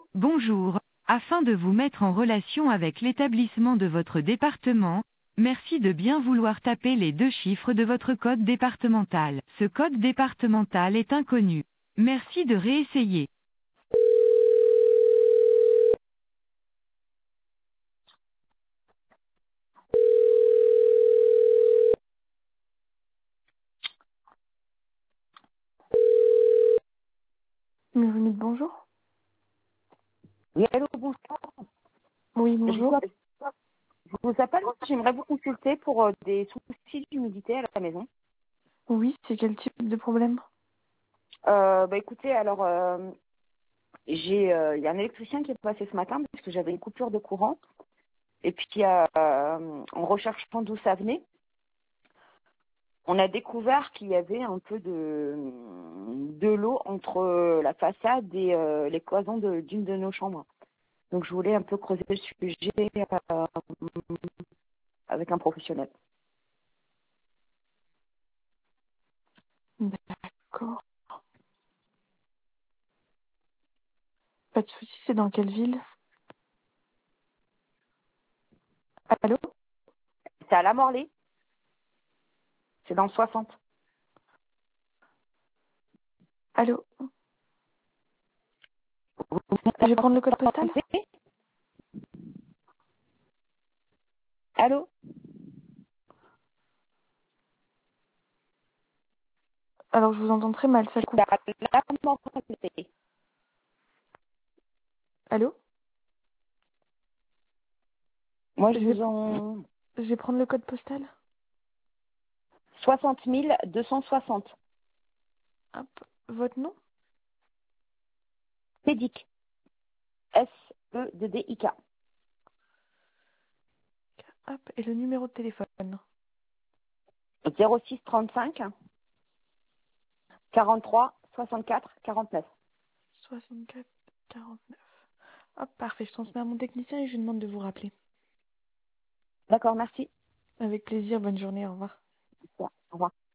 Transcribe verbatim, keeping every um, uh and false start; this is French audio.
Bonjour. Afin de vous mettre en relation avec l'établissement de votre département, merci de bien vouloir taper les deux chiffres de votre code départemental. Ce code départemental est inconnu. Merci de réessayer. Bienvenue, bonjour. Oui, allô, bonjour. Oui, Je vous, bonjour. app- je vous appelle, j'aimerais vous consulter pour euh, des soucis d'humidité à la maison. Oui, c'est quel type de problème? Euh, bah écoutez, alors euh, j'ai, euh, il y a un électricien qui est passé ce matin parce que j'avais une coupure de courant. Et puis euh, euh, en recherchant d'où ça venait, on a découvert qu'il y avait un peu de, de l'eau entre la façade et euh, les cloisons de- d'une de, nos chambres. Donc je voulais un peu creuser le sujet euh, avec un professionnel. D'accord. Pas de souci, c'est dans quelle ville? Allô? C'est à la Morlaix, c'est dans le soixante. Allô? Je vais prendre le code postal? Allô? Alors, je vous entends très mal, ça coupe. Allô? Moi, Je je vais, vous en... je vais prendre le code postal. soixante mille deux cent soixante. Hop. Votre nom? Pédic. S E D I K. Hop. Et le numéro de téléphone? zéro six trente-cinq quarante-trois soixante-quatre quarante-neuf. soixante-quatre quarante-neuf. Hop, parfait. Je transmets à mon technicien et je lui demande de vous rappeler. D'accord, merci. Avec plaisir. Bonne journée. Au revoir. Au revoir.